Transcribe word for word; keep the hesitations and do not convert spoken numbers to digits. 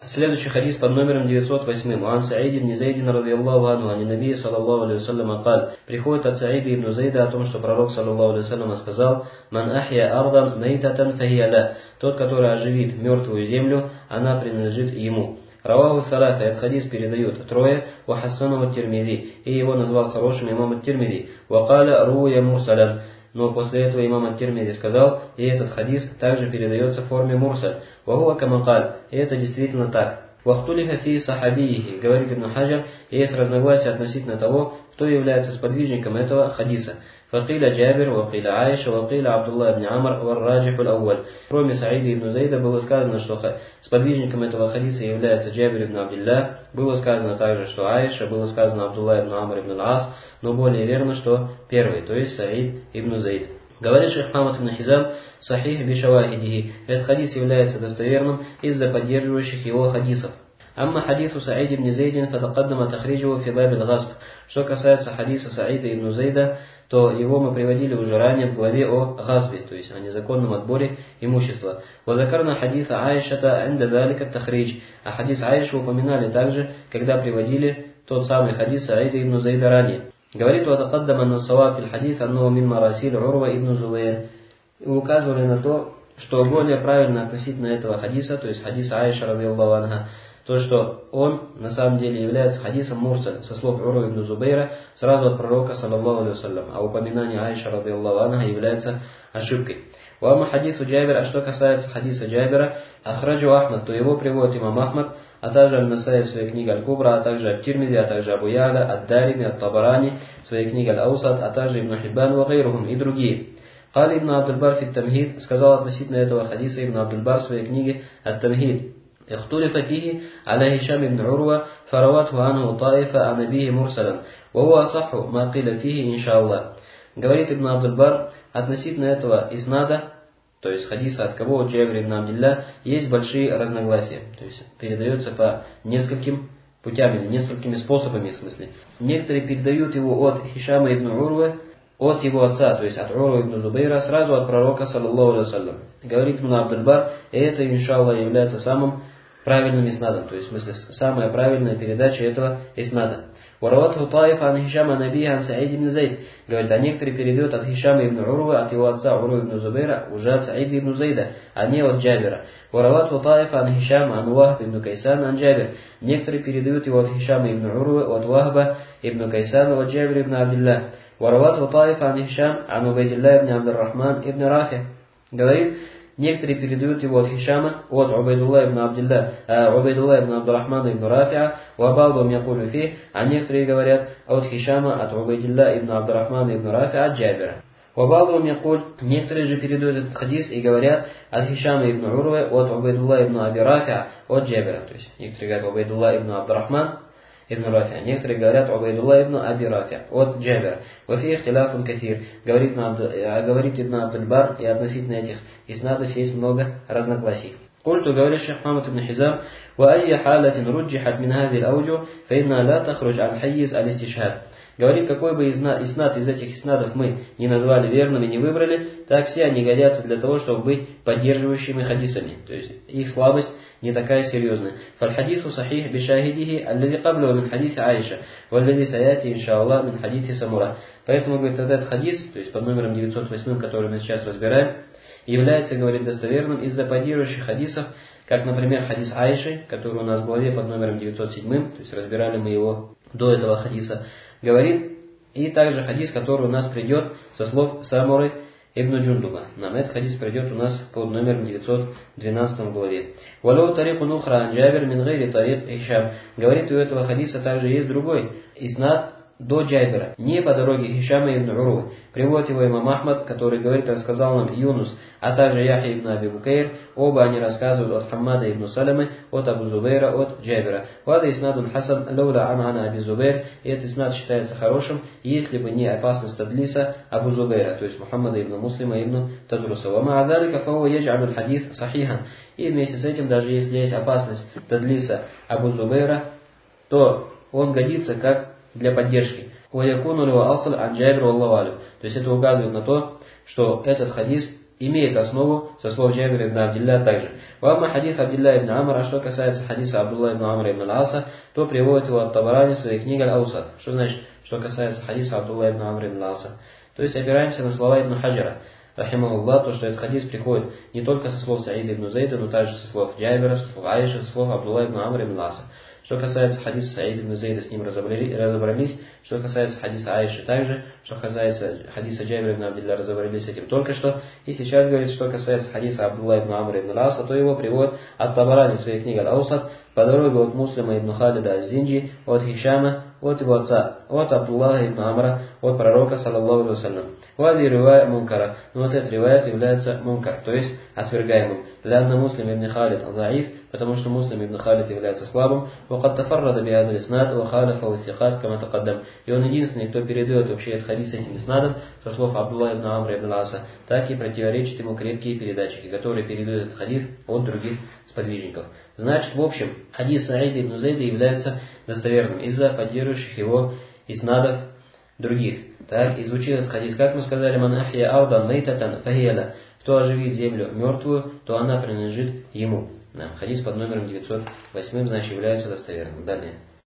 Следующий хадис под номером девятьсот восемь. Уан Саид ибн Зайдин радийаллаху анху, ани набии саллаллаху алейхи вассаляма каль. Приходит от Саида ибн Зайда о том, что пророк саллаллаху алейхи вассаляма сказал: «Ман ахья ардан мейтатан фахия ля». Тот, который оживит мертвую землю, она принадлежит ему. Раваху саласа, этот хадис передают трое, ва хассану ат-Тирмизи, и его назвал хорошим имам ат-Тирмизи. Ва каля руя мурсалян. Но после этого имам ат-Тирмизи сказал, и этот хадис также передается в форме мурсаль. Вахуа камакаль, и это действительно так. Вахтулиха фи сахабиихи, говорит Ибн Хаджар, есть разногласия относительно того, кто является сподвижником этого хадиса. Факиля Джабир, вакиля Аиша, вакиля Абдулла ибн Амар, варраджиху л-ауаль. Кроме Саида ибн Зайда было сказано, что сподвижником этого хадиса является Джабир ибн Абдилля. Было сказано также, что Аиша, было сказано Абдулла ибн Амар ибн ал-Ас, но более верно, что первый, то есть Саид ибн Зайд. Говорит шейх Мухаммад ибн Хизам, сахих бишавахидихи. Этот хадис является достоверным из-за поддерживающих его хадисов. Амма хадису Саид ибн Зайдин фатакаддама тахриджу фи бабил гасб. Что касается хадиса Саида ибн Зайда, то его мы приводили уже ранее в главе о газбе, то есть о незаконном отборе имущества. Вазакарна хадиса Аишата инда залика тахридж. А хадис Аиши упоминали также, когда приводили тот самый хадис Саида ибн Зайда ранее. Говорит: «Ватакаддама ан-Саваб фил хадис аннаху мин марасиль Урва ибн Зубайр». И указывали на то, что более правильно относительно этого хадиса, то есть хадиса Аиша радийаллаху анха, то, что он на самом деле является хадисом мурсаль, со слов Урва ибн Зубайра, сразу от пророка саллаллаху алейхи вассалям, а упоминание Аиша радийаллаху анха является ошибкой. Вама хадису Джабира, а что касается хадиса Джабира, ахраджу Ахмад, то его приводит имам Ахмад, а также Аль-Насаи в своей книге Аль-Кубра, а также Ат-Тирмизи, а также Абу Я'ля, Ад-Дарими, Ат-Табарани в своей книге Аль-Аусад, а также Ибн Хиббан ва гайрухум и другие. Кали ибн Абдуль-Бар фи Тамхид, сказал относительно этого хадиса Ибн Абдуль-Бар в своей книге Ат-Тамхид: اختلف فيه على هشام بن عروة فروته عنه طائفة عن أبيه مرسلا وهو أصح ما قيل فيه إن شاء الله. Говорит Ибн Абдуль-Бар относительно этого иснада, то есть хадиса от кого, от Джабира ибн Абдилля, есть большие разногласия. То есть передается по нескольким путям или несколькими способами, в смысле. Некоторые передают его от Хишама ибн Урвы, от его отца, то есть от Урва ибн Зубайра, сразу от пророка саллаллаху алейхи вассалям. Говорит Ибн Абдуль-Бар, и это, иншаллах, является самым правильным иснадом, то есть в смысле самая правильная передача этого иснада. Вараватху Таифа ан Хишама набия ан Саид ибн Зайд. Говорит, а некоторые передают от Хишама ибн Урвы, от его отца Урва ибн Зубайра, уже от Саида ибн Зайда, а не от Джабира. Вараватху Таифа ан Хишама ан Вахб ибн Кайсана ан Джабир. Некоторые передают его от Хишама ибн Урвы, от Вахба ибн Кайсана, от Джабира ибн Абдилля. Вараватху Таифа ан Хишам ан Убайдилля ибн Абдуррахман ибн Рафи. Говорит, некоторые передают его от Хишама, от Убайдулла ибн Абдилля, Убайдулла ибн Абдуррахмана ибн Рафиа, вабалдум якулю фи, а некоторые говорят от Хишама, от Убайдилля ибн Абдуррахмана ибн Рафиа, от Джабира. Вабалдум якуль, некоторые же передают этот хадис и говорят от Хишама ибн Урвы, от Убайдулла ибн Аби Рафиа, от Джабира. То есть некоторые говорят Убайдулла ибн Абдуррахман ибн Рафиа, некоторые говорят Убайдулла ибн Аби Рафиа, от Джабира. Вафи ихтиляфун касир, говорит Ибн Абдуль-Бар, и относительно этих иснадов есть много разногласий. قلت, говорит шейх Мухаммад ибн Хизам, وأي حالة رجحت من هذه الأوجه فإنها لا تخرج عن حيز الاستشهاد. Говорит, какой бы иснад из этих иснадов мы не назвали верным и не выбрали, так все они годятся для того, чтобы быть поддерживающими хадисами. То есть их слабость не такая серьезная. فالحديث صحيح بشاهده الذي قبله من حديث عائشة والذي سيأتي إن شاء الله من حديث سمرة. Поэтому, говорит, этот хадис, то есть под номером девятьсот восемь, который мы сейчас разбираем, является, говорит, достоверным из-за поддерживающих хадисов, как, например, хадис Аиши, который у нас в главе под номером девятьсот семь, то есть разбирали мы его до этого хадиса, говорит, и также хадис, который у нас придет со слов Самуры ибн Джундуба. Нам этот хадис придет у нас под номером девятьсот двенадцать в главе. Валау тарику нухра ан Джабир мин гайри тарик Хишам. Говорит, у этого хадиса также есть другой иснад до Джабира, не по дороге Хишама ибн Урвы. Приводит его имам Ахмад, который говорит, рассказал нам Юнус, а также Яхья ибн Аби Букайр. Оба они рассказывают от Хаммада ибн Саламы, от Абу Зубайра, от Джабира. Вада иснадун хасан лаула ан ана Аби Зубайр. И этот иснад считается хорошим, если бы не опасность тадлиса Абу Зубайра, то есть Мухаммада ибн Муслима ибн Тадруса. Вама азалика фау ядж'алу хадис сахихан. И вместе с этим, даже если есть опасность тадлиса Абу Зубайра, то он годится как для поддержки. То есть это указывает на то, что этот хадис имеет основу со слов Джабира ибн Абдилля также. Вамма хадис Абдилля ибн Амр, а что касается хадиса Абдулла ибн Амра ибн Аса, то приводит его от Табарани в своей книге Аль-Аусат. Что значит, что касается хадиса Абдулла ибн Амра ибн Аса? То есть опираемся на слова Ибн Хаджара, рахимахуллах, то, что этот хадис приходит не только со слов Саида ибн Зейда, но также со слов Джабира, со слов Аиши, со слов Абдулла ибн Амра ибн Аса. Что касается хадиса Саида ибн Зейда, с ним разобрались. Что касается хадиса Аиши также. Что касается хадиса Джабира ибн Абдилля, разобрались с этим только что. И сейчас говорит, что касается хадиса Абдулла ибн Амра ибн Аса, то его приводит от Табарани в своей книге Аль-Аусат по дороге от Муслима ибн Халида аз-Зинджи, от Хишама, от его отца, от Абдуллаха ибн Амра, от пророка, саллаллаху алейхи вассалям. Вади ривая мункара. Но вот этот риваят является мункар, то есть отвергаемым. Лянна Муслим ибн Халид заиф, потому что Муслим ибн Халид является слабым. Вакад тафаррада бихаза иснад, вахаляфа вастихат, кама такаддам. И он единственный, кто передает вообще этот хадис этим иснадом, со слов Абдулла ибн Амра ибн Аса, так и противоречит ему крепкие передатчики, которые передают этот хадис от других сподвижников. Значит, в общем, хадис Саида ибн Зейда является достоверным из-за поддерживающих его иснадов других. Так, и звучит этот хадис, как мы сказали, «Ман ахья ардан мейтатан фахияля». Кто оживит землю мертвую, то она принадлежит ему. Хадис под номером девятьсот восемь, значит, является достоверным. Далее.